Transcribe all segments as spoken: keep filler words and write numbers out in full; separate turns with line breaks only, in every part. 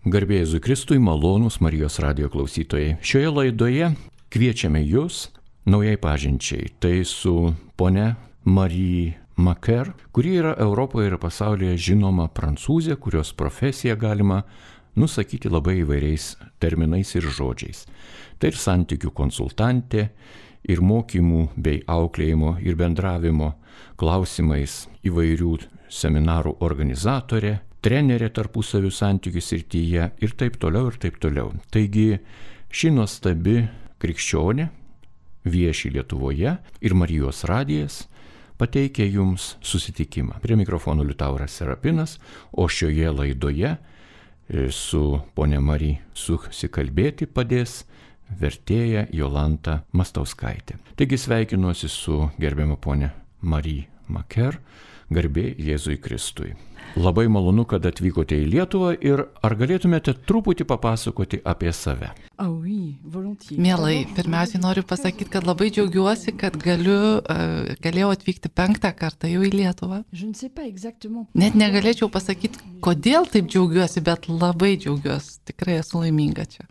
Garbė Jėzui Kristui, malonūs Marijos radijo klausytojai. Šioje laidoje kviečiame jūs naujai pažinčiai. Tai su ponia Marie Maker, kuri yra Europoje ir pasaulyje žinoma prancūzė, kurios profesiją galima nusakyti labai įvairiais terminais ir žodžiais. Tai ir santykių konsultantė, ir mokymų bei auklėjimo ir bendravimo klausimais įvairių seminarų organizatorė, trenerė tarpusavio santykių srityje ir taip toliau ir taip toliau. Taigi ši nuostabi krikščionė vieši Lietuvoje ir Marijos radijas pateikia jums susitikimą. Prie mikrofono Liutauras Serapinas, o šioje laidoje su ponia Marija susikalbėti padės vertėja Jolanta Mastauskaitė. Taigi sveikinuosi su gerbiama ponia Marie Maker, garbė Jėzui Kristui. Labai malonu, kad atvykote į Lietuvą ir ar galėtumėte truputį papasakoti apie save?
Mielai, pirmiausiai noriu pasakyti, kad labai džiaugiuosi, kad galiu, galėjau atvykti penktą kartą jau į Lietuvą. Net negalėčiau pasakyti, kodėl taip džiaugiuosi, bet labai džiaugiuosi. Tikrai esu laiminga čia.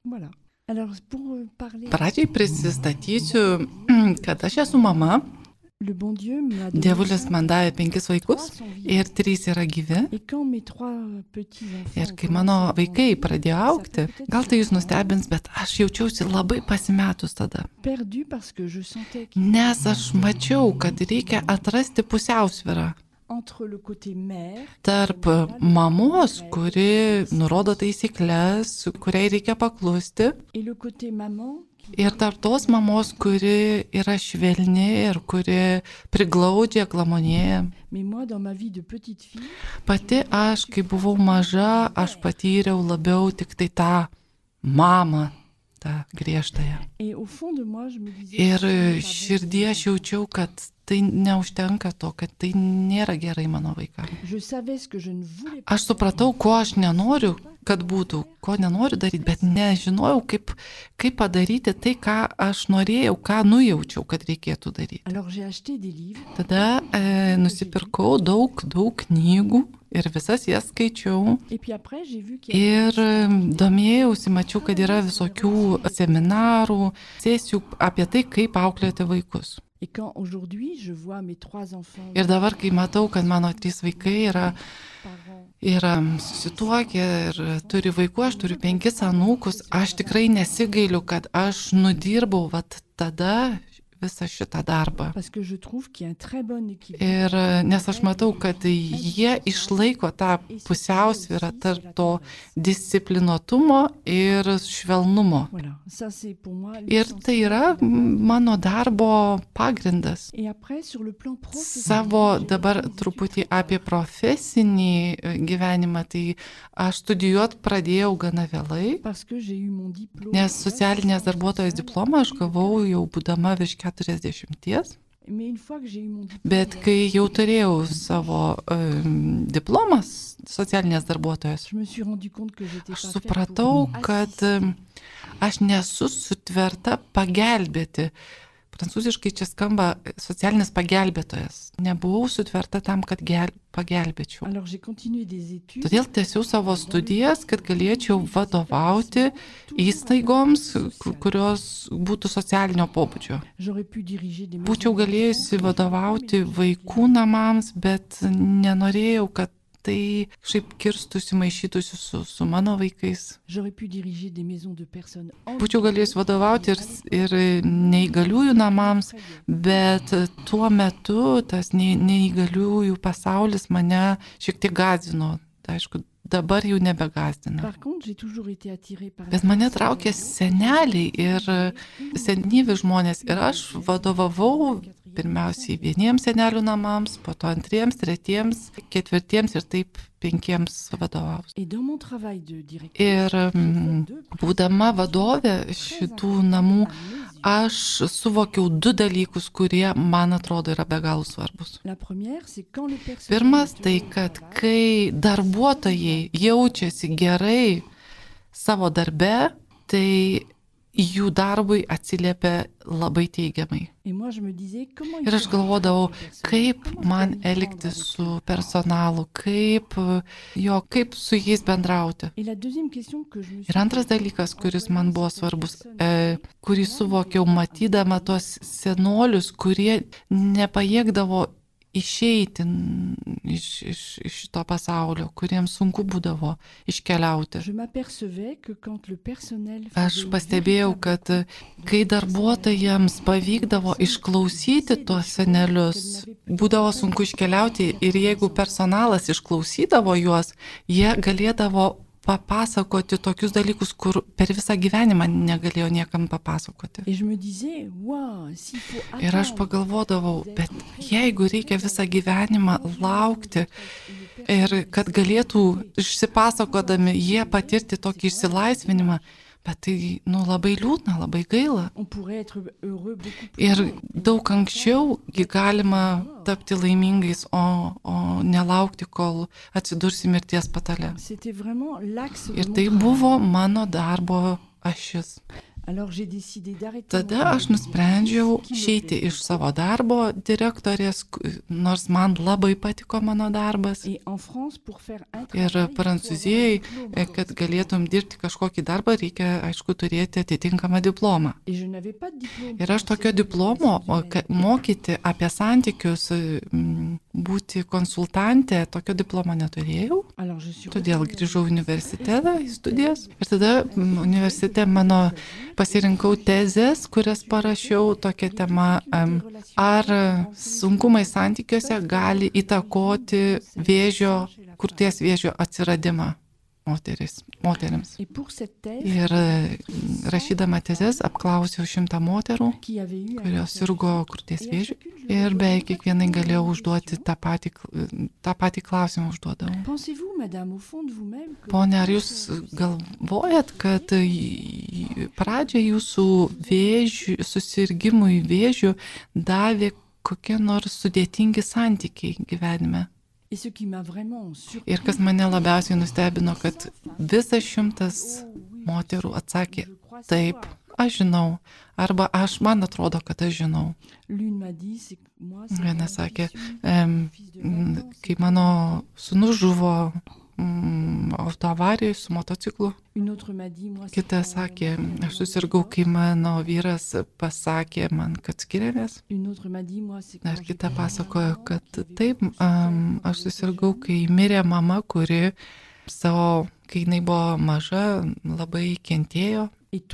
Pradžiai prisistatysiu, kad aš esu mama. Dievulis man davė penkis vaikus ir trys yra gyvi. Ir kai mano vaikai pradėjo augti, gal tai jūs nustebins, bet aš jaučiausi labai pasimetus tada. Nes aš mačiau, kad reikia atrasti pusiausvyrą tarp mamos, kuri nurodo taisyklės, kuriai reikia paklusti, ir tarp tos mamos, kuri yra švelni ir kuri priglaudžia, glamonėja. Pati aš, kai buvau maža, aš patyriau labiau tik tai tą mamą, tą griežtąją. Ir širdie aš jaučiau, kad tai neužtenka to, kad tai nėra gerai mano vaikams. Aš supratau, ko aš nenoriu, kad būtų, ko nenoriu daryti, bet nežinojau, kaip, kaip padaryti tai, ką aš norėjau, ką nujaučiau, kad reikėtų daryti. Tada e, nusipirkau daug, daug knygų ir visas jas skaičiau. Ir domėjausi, mačiau, kad yra visokių seminarų, sesijų apie tai, kaip auklėti vaikus. Ir dabar, kai matau, kad mano trys vaikai yra, yra susituokę ir turi vaikų, aš turiu penkis anūkus, aš tikrai nesigailiu, kad aš nudirbau vat tada visą šitą darbą. Ir nes aš matau, kad jie išlaiko tą pusiausvyrą tarp to disciplinuotumo ir švelnumo. Ir tai yra mano darbo pagrindas. Savo dabar truputį apie profesinį gyvenimą, tai aš studijuot pradėjau gana vėlai, nes socialinės darbuotojos diplomą aš gavau jau būdama virš keturiasdešimties. Bet kai jau turėjau savo um, diplomas socialinės darbuotojos, aš supratau, kad um, aš nesu sutverta pagelbėti. Prancūziškai čia skamba socialinis pagelbėtojas. Nebuvau sutverta tam, kad gel, pagelbėčiau. Todėl tęsiau savo studijas, kad galėčiau vadovauti įstaigoms, kurios būtų socialinio pobūdžio. Būčiau galėjusi vadovauti vaikų namams, bet nenorėjau, kad tai šiaip kirstusi, maišytusi su, su mano vaikais. Būčiau galėjus vadovauti ir, ir neįgaliųjų namams, bet tuo metu tas ne, neįgaliųjų pasaulis mane šiek tiek gąsdino. Tai aišku, dabar jau nebegazdina. Bet mane traukė seneliai ir senyvi žmonės ir aš vadovavau pirmiausiai vieniems senelių namams, po to antriems, tretiems, ketvirtiems ir taip penkiems vadovavus. Ir mm, būdama vadovė šitų namų, aš suvokiau du dalykus, kurie man atrodo yra be galo svarbus. Pirmas, tai kad kai darbuotojai jaučiasi gerai savo darbe, tai jų darbui atsiliepia labai teigiamai. Ir aš galvodavau, kaip man elgtis su personalu, kaip, jo, kaip su jais bendrauti. Ir antras dalykas, kuris man buvo svarbus, e, kurį suvokiau matydama tos senolius, kurie nepajėgdavo išeiti iš, iš, iš šito pasaulio, kuriems sunku būdavo iškeliauti. Aš pastebėjau, kad kai darbuotojams pavykdavo išklausyti tuos senelius, būdavo sunku iškeliauti ir jeigu personalas išklausydavo juos, jie galėdavo papasakoti tokius dalykus, kur per visą gyvenimą negalėjo niekam papasakoti. Ir aš pagalvodavau, bet jeigu reikia visą gyvenimą laukti ir kad galėtų išsipasakodami jie patirti tokį išsilaisvinimą, bet tai, nu, labai liūdna, labai gaila. Ir daug anksčiau galima tapti laimingais, o, o nelaukti, kol atsidursi mirties patale. Ir tai buvo mano darbo ašis. Tada aš nusprendžiau išeiti iš savo darbo direktorės, nors man labai patiko mano darbas. Ir Prancūzijai, kad galėtum dirbti kažkokį darbą, reikia, aišku, turėti atitinkamą diplomą. Ir aš tokio diplomo mokyti apie santykius, būti konsultantė, tokio diplomo neturėjau. Todėl grįžau į universitetą, į studijas. Ir tada universitete mano pasirinkau tezes, kurias parašiau tokia tema, ar sunkumai santykiuose gali įtakoti vėžio, krūties vėžio atsiradimą moteris, moterims. Ir rašydama tezes apklausiau šimtą moterų, kurios sirgo krūties vėžiu, ir beveik kiekvienai galėjau užduoti tą patį, tą patį klausimą užduodavau. Pone, ar jūs galvojat, kad pradžią jūsų vėžių, susirgimui vėžių davė kokie nors sudėtingi santykiai gyvenime? Ir kas mane labiausiai nustebino, kad visas šimtas moterų atsakė, taip, aš žinau, arba aš, man atrodo, kad aš žinau. Viena sakė, kai mano sūnus žuvo autoavarijoje su motociklu. Kita sakė, aš susirgau, kai mano vyras pasakė man, kad skiriamės. Dar kita pasakojo, kad taip, aš susirgau, kai mirė mama, kuri savo, kai jinai buvo maža, labai kentėjo.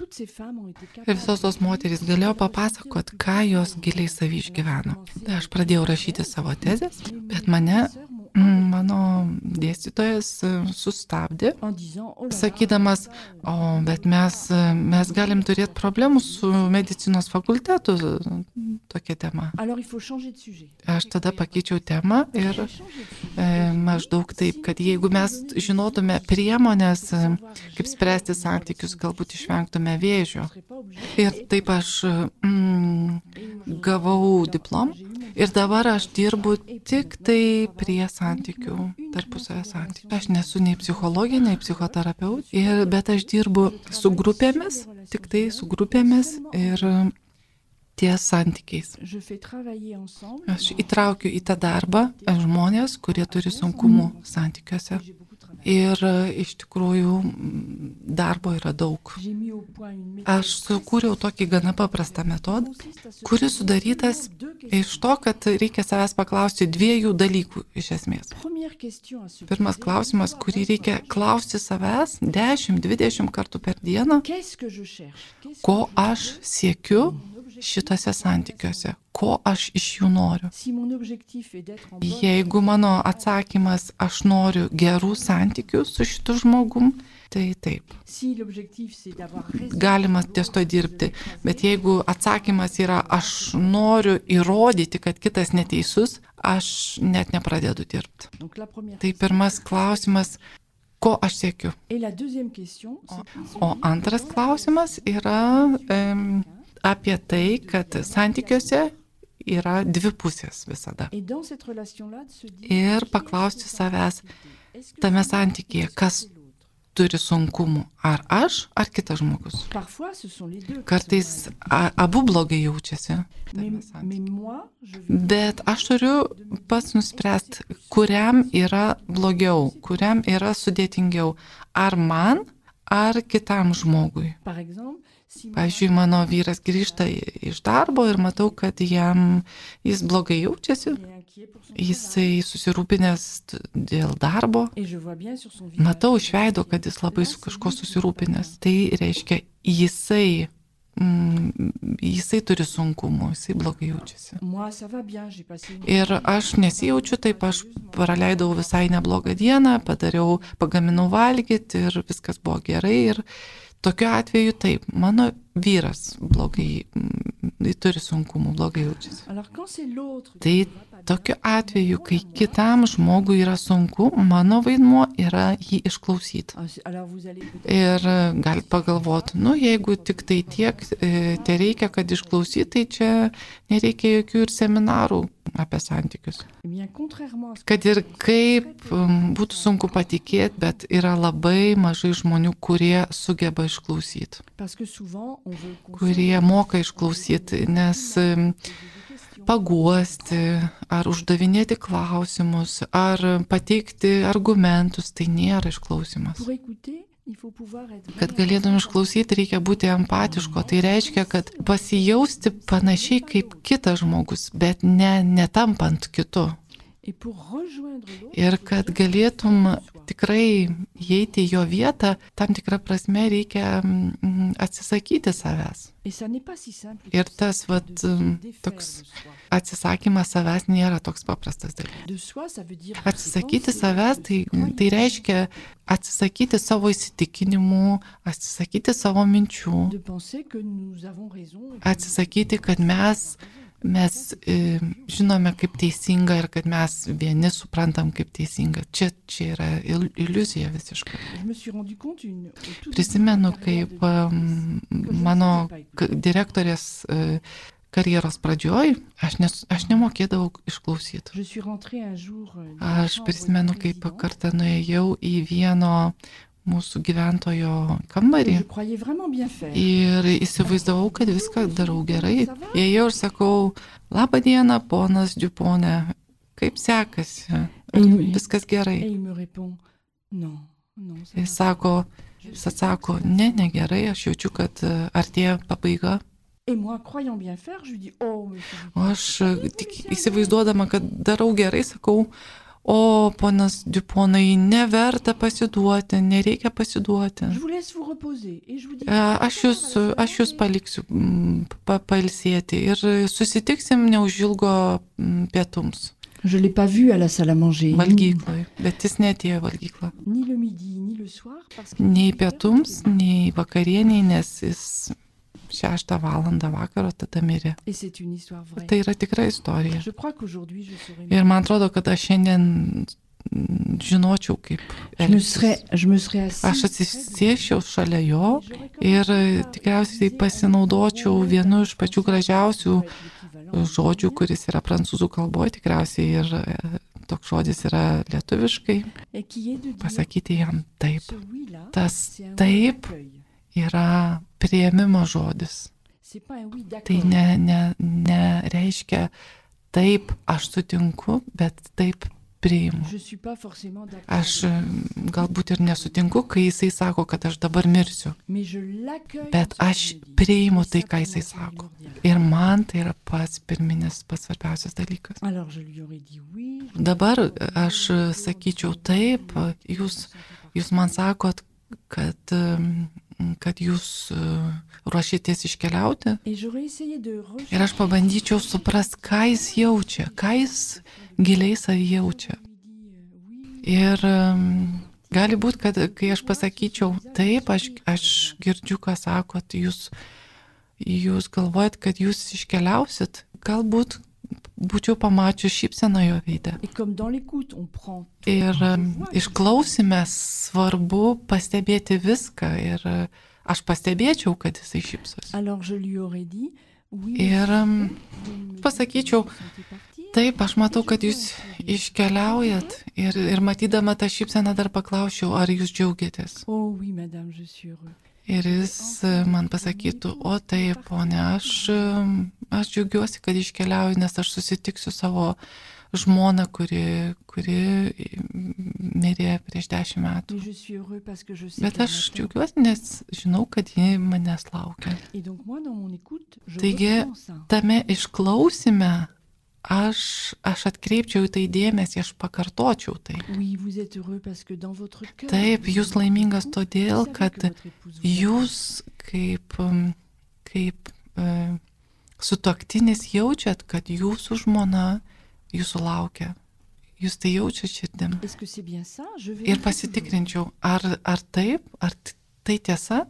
Ir visos tos moterys galėjo papasakot, ką jos giliai savy išgyveno. Tai aš pradėjau rašyti savo tezes, bet mane mano dėstytojas sustabdė, sakydamas, o, bet mes, mes galim turėti problemų su medicinos fakultetu, tokia tema. Aš tada pakeičiau temą ir e, maždaug taip, kad jeigu mes žinotume priemonės, kaip spręsti santykius, galbūt išvengtume vėžio. Ir taip aš mm, gavau diplomą ir dabar aš dirbu tik tai prie santykių, tarpusavio santykių. Aš nesu nei psichologė, nei psichoterapeutė, bet aš dirbu su grupėmis, tik tai su grupėmis ir ties santykiais. Aš įtraukiu į tą darbą žmonės, kurie turi sunkumų santykiuose. Ir iš tikrųjų darbo yra daug. Aš sukūriau tokį gana paprastą metodą, kuris sudarytas iš to, kad reikia savęs paklausti dviejų dalykų iš esmės. Pirmas klausimas, kurį reikia klausti savęs dešimt dvidešimt kartų per dieną, ko aš siekiu šitose santykiuose, ko aš iš jų noriu. Jeigu mano atsakymas, aš noriu gerų santykių su šitu žmogum, tai taip. Galima ties to dirbti, bet jeigu atsakymas yra, aš noriu įrodyti, kad kitas neteisus, aš net nepradedu dirbti. Tai pirmas klausimas, ko aš siekiu. O, o antras klausimas yra um, apie tai, kad santykiuose yra dvi pusės visada. Ir paklausti savęs tame santykyje, kas turi sunkumų? Ar aš, ar kitas žmogus? Kartais a, abu blogai jaučiasi. Bet aš turiu pats nuspręsti, kuriam yra blogiau, kuriam yra sudėtingiau. Ar man, ar kitam žmogui. Pavyzdžiui, mano vyras grįžta iš darbo ir matau, kad jam jis blogai jaučiasi, jisai susirūpinęs dėl darbo. Matau iš veido, kad jis labai su kažko susirūpinęs. Tai reiškia, jisai, mm, jisai turi sunkumų, jisai blogai jaučiasi. Ir aš nesijaučiu taip, aš praleidau visai neblogą dieną, padariau, pagaminau valgyti ir viskas buvo gerai. Ir tokiu atveju taip, mano vyras blogai, jis turi sunkumų, blogai jaučiasi. Tai tokiu atveju, kai kitam žmogui yra sunku, mano vaidmuo yra jį išklausyti. Ir galit pagalvoti, nu jeigu tik tai tiek tai reikia, kad išklausyti, tai čia nereikia jokių ir seminarų apie santykius. Kad ir kaip būtų sunku patikėti, bet yra labai mažai žmonių, kurie sugeba išklausyti. Kurie moka išklausyti, nes paguosti, ar uždavinėti klausimus, ar pateikti argumentus, tai nėra išklausimas. Kad galėtum išklausyti, reikia būti empatiško. Tai reiškia, kad pasijausti panašiai kaip kitas žmogus, bet ne, netampant kitu. Ir kad galėtum tikrai įeiti į jo vietą, tam tikrą prasme reikia atsisakyti savęs. Ir tas vat, toks atsisakymas savęs nėra toks paprastas dalykas. Atsisakyti savęs tai, tai reiškia atsisakyti savo įsitikinimų, atsisakyti savo minčių, atsisakyti, kad mes mes e, žinome kaip teisinga ir kad mes vieni suprantam kaip teisinga. Čia, čia yra iliuzija visiškai. Prisimenu, kaip um, mano direktorės uh, karjeros pradžioj, aš, nes, aš nemokėdavau išklausyti. Aš prisimenu, kaip kartą nuėjau į vieno mūsų gyventojo kambarį ir įsivaizdavau, kad viską darau gerai. Ėjau ir sakau, labą dieną, ponas Dupone, kaip sekasi? Viskas gerai. Jis sako, jis atsako, ne, negerai, aš jaučiu, kad artėja pabaiga. O aš tik įsivaizduodama, kad darau gerai, sakau, o, ponas Duponai, neverta pasiduoti, nereikia pasiduoti. Aš jūs, aš jūs paliksiu pa, pailsėti ir susitiksim neužilgo pietums. Valgykloj, bet jis neatėjo valgyklą. Nei pietums, nei vakarieniai, nes jis šeštą valandą vakaro tada mirė. Tai yra tikra istorija. Ir man atrodo, kad aš šiandien žinočiau, kaip elgtis. Aš atsisėsčiau šalia jo ir tikriausiai pasinaudočiau vienu iš pačių gražiausių žodžių, kuris yra prancūzų kalboje, tikriausiai ir toks žodis yra lietuviškai. Pasakyti jam taip. Tas taip yra priėmimo žodis. Tai ne, ne, ne reiškia taip aš sutinku, bet taip priimu. Aš galbūt ir nesutinku, kai jisai sako, kad aš dabar mirsiu. Bet aš priimu tai, ką jisai sako. Ir man tai yra pats pirminis, pats svarbiausias dalykas. Dabar aš sakyčiau taip, jūs, jūs man sakot, kad kad jūs ruošitės iškeliauti. Ir aš pabandyčiau suprast, ką jis jaučia, ką jis giliai savy jaučia. Ir gali būti, kad kai aš pasakyčiau, taip, aš, aš girdžiu, ką sakot, jūs, jūs galvojat, kad jūs iškeliausit, galbūt būčiau pamačius šypseną jo veide. Ir išklausime svarbu pastebėti viską ir aš pastebėčiau, kad jisai šypsosi. Ir pasakyčiau, Taip, aš matau, kad jūs iškeliaujat ir, ir matydama tą šypseną dar paklausčiau, ar jūs džiaugiatės. Ir jis man pasakytų, o taip, ponė, aš, aš džiaugiuosi, kad iškeliauju, nes aš susitiksiu savo žmoną, kuri, kuri mirė prieš dešimt metų. Bet aš džiaugiuosi, nes žinau, kad ji manęs laukia. Taigi, tame išklausime aš, aš atkreipčiau į tai dėmesį, aš pakartočiau tai. Taip, jūs laimingas todėl, kad jūs kaip, kaip e, sutuoktinis jaučiat, kad jūsų žmona jūsų laukia. Jūs tai jaučiat širdim. Ir pasitikrinčiau, ar, ar taip, ar tai tiesa?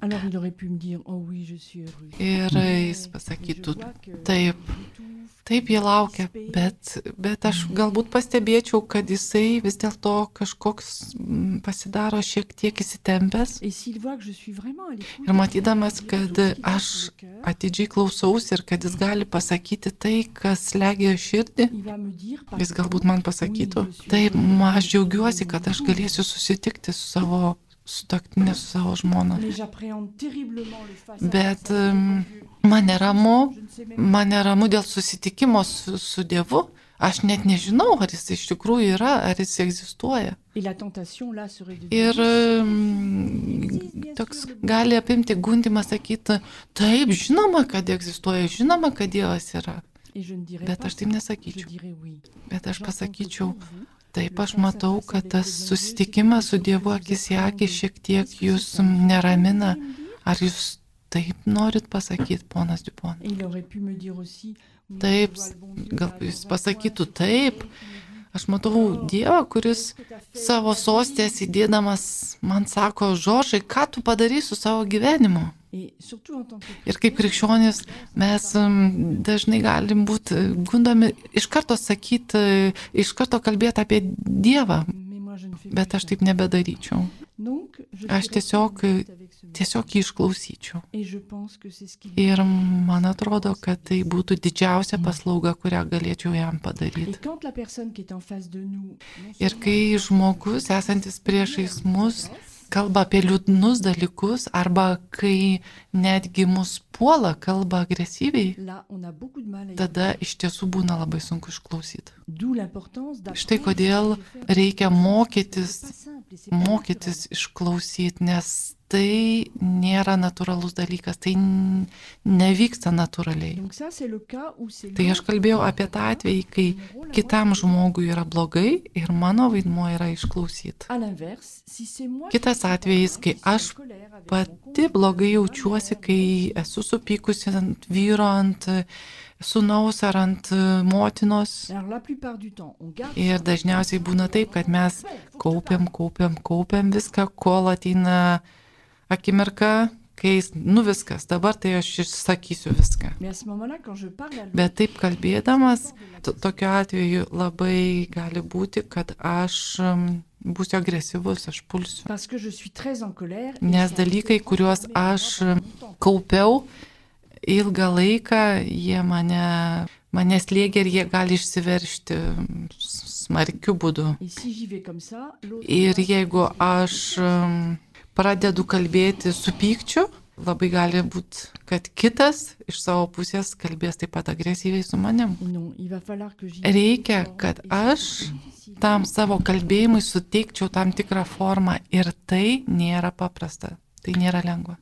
Ir jis pasakytų, taip, taip jie laukia, bet, bet aš galbūt pastebėčiau, kad jisai vis dėlto kažkoks pasidaro šiek tiek įsitempęs. Ir matydamas, kad aš atidžiai klausausi ir kad jis gali pasakyti tai, kas slegia širdį, jis galbūt man pasakytų, taip, aš džiaugiuosi, kad aš galėsiu susitikti su savo sutuoktinė, su savo žmona. Bet um, man neramu, man neramu dėl susitikimo su, su Dievu. Aš net nežinau, ar jis iš tikrųjų yra, ar jis egzistuoja. Ir um, toks gali apimti gundimas sakyti, taip, žinoma, kad egzistuoja, žinoma, kad Dievas yra. Bet aš taip nesakyčiau. Bet aš pasakyčiau, taip, aš matau, kad tas susitikimas su Dievu akis į akį šiek tiek jūs neramina. Ar jūs taip norit pasakyti, ponas Dupont? Taip, gal jis pasakytų taip. Aš matau Dievą, kuris savo sostės įdėdamas man sako, Žoržai, ką tu padarysi su savo gyvenimu? Ir kaip krikščionys mes dažnai galim būti gundomi iš karto sakyti, iš karto kalbėti apie Dievą, bet aš taip nebedaryčiau. Aš tiesiog, tiesiog jį išklausyčiau. Ir man atrodo, kad tai būtų didžiausia paslauga, kurią galėčiau jam padaryti. Ir kai žmogus, esantis priešais mus, kalba apie liūdnus dalykus arba kai netgi mus puola, kalba agresyviai, tada iš tiesų būna labai sunku išklausyti. Štai kodėl reikia mokytis, mokytis išklausyti, nes tai nėra natūralus dalykas, tai nevyksta natūraliai. Tai aš kalbėjau apie tą atvejį, kai kitam žmogui yra blogai ir mano vaidmuo yra išklausyti. Kitas atvejis, kai aš pati blogai jaučiuosi, kai esu supykusi ant vyro, ant sūnaus ar ant motinos. Ir dažniausiai būna taip, kad mes kaupiam, kaupiam, kaupiam viską, kol ateina akimirka, kai nu viskas, dabar tai aš išsakysiu viską. Bet taip kalbėdamas, tokiu atveju labai gali būti, kad aš būsiu agresyvus, aš pulsiu. Nes dalykai, kuriuos aš kaupiau ilgą laiką, jie mane, mane slėgia ir jie gali išsiveršti smarkiu būdu. Ir jeigu aš pradedu kalbėti su pykčiu, labai gali būti, kad kitas iš savo pusės kalbės taip pat agresyviai su manim. Reikia, kad aš tam savo kalbėjimui suteikčiau tam tikrą formą ir tai nėra paprasta. Tai nėra lengva.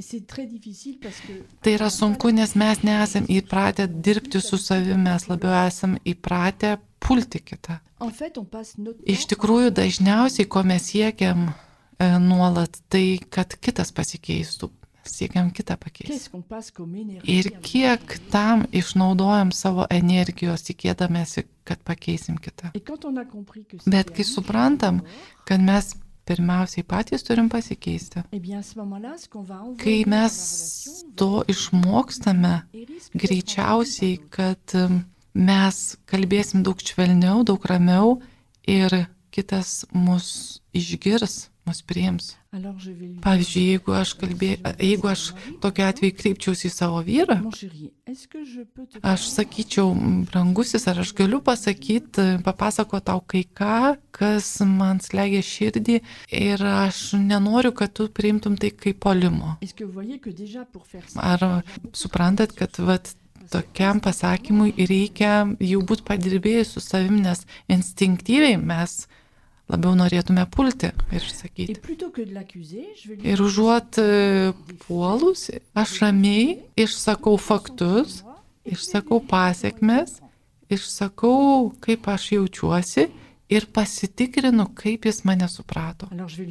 Tai yra sunku, nes mes nesam įpratę dirbti su savimi, mes labiau esam įpratę pulti kitą. Iš tikrųjų, dažniausiai, ko mes siekiam nuolat, tai kad kitas pasikeistų, siekiam kitą pakeisti. Ir kiek tam išnaudojam savo energijos, tikėdamėsi, kad pakeisim kitą. Bet kai suprantam, kad mes pirmiausiai patys turim pasikeisti, kai mes to išmokstame, greičiausiai, kad mes kalbėsim daug švelniau, daug ramiau ir kitas mus išgirs, mus priims. Pavyzdžiui, jeigu aš, kalbė, jeigu aš tokiu atveju kreipčiausi į savo vyrą, aš sakyčiau, brangusis, ar aš galiu pasakyti, papasakoti tau kai ką, kas man slegia širdį ir aš nenoriu, kad tu priimtum tai kaip puolimo. Ar suprantat, kad vat, tokiam pasakymui reikia jau būti padirbėjus su savim, nes instinktyviai mes labiau norėtume pulti ir sakyti. Ir užuot puolus, aš ramiai išsakau faktus, išsakau pasiekmes, išsakau, kaip aš jaučiuosi ir pasitikrinu, kaip jis mane suprato.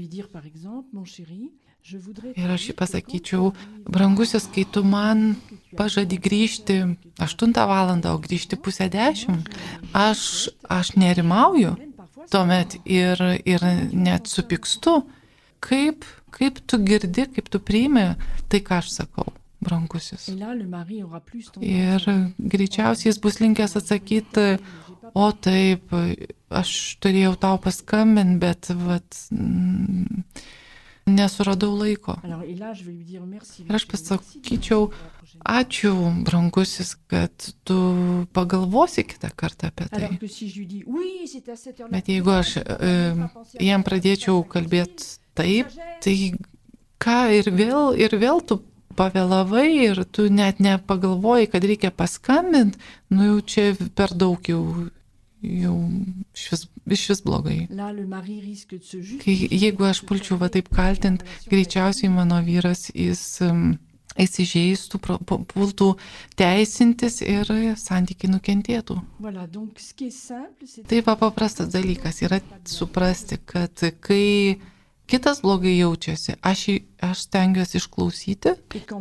Ir aš jį pasakyčiau, brangusis, kai tu man pažadi grįžti aštuntą valandą, o grįžti pusę dešimt, aš, aš nerimauju. Tuomet ir, ir net supykstu, kaip, kaip tu girdi, kaip tu priimi tai, ką aš sakau, brangusis. Ir greičiausiai jis bus linkęs atsakyti, o taip, aš turėjau tau paskambinti, bet vat, mm, nesuradau laiko. Ir aš pasakyčiau, ačiū, brangusis, kad tu pagalvosi kitą kartą apie tai. Bet jeigu aš e, jam pradėčiau kalbėti taip, tai ką ir vėl, ir vėl tu pavėlavai ir tu net nepagalvoji, kad reikia paskambinti, nu jau čia per daug jau, jau švis, švis blogai. Kai, jeigu aš pulčiau va taip kaltinti, greičiausiai mano vyras jis um, įsižeistų, pultų teisintis ir santykiai nukentėtų. Tai va paprastas dalykas yra suprasti, kad kai kitas blogai jaučiasi, aš, aš stengiuosi išklausyti,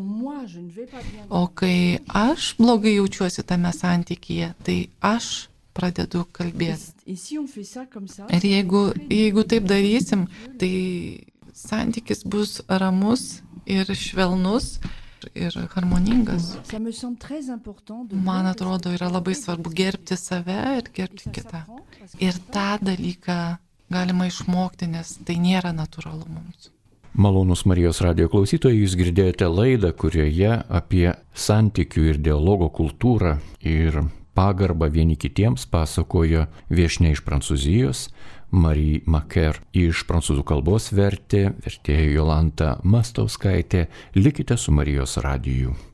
o kai aš blogai jaučiuosi tame santykyje, tai aš pradedu kalbėti. Ir jeigu, jeigu taip darysim, tai santykis bus ramus ir švelnus ir harmoningas. Man atrodo, yra labai svarbu gerbti save ir gerbti kitą. Ir tą dalyką galima išmokti, nes tai nėra natūralu mums.
Malonūs Marijos radijo klausytojai, jūs girdėjote laidą, kurioje apie santykių ir dialogo kultūrą ir pagarbą vieni kitiems pasakojo viešnia iš Prancūzijos, Marie Maker. Iš prancūzų kalbos vertė vertėja Jolanta Mastauskaitė. Likite su Marijos radiju.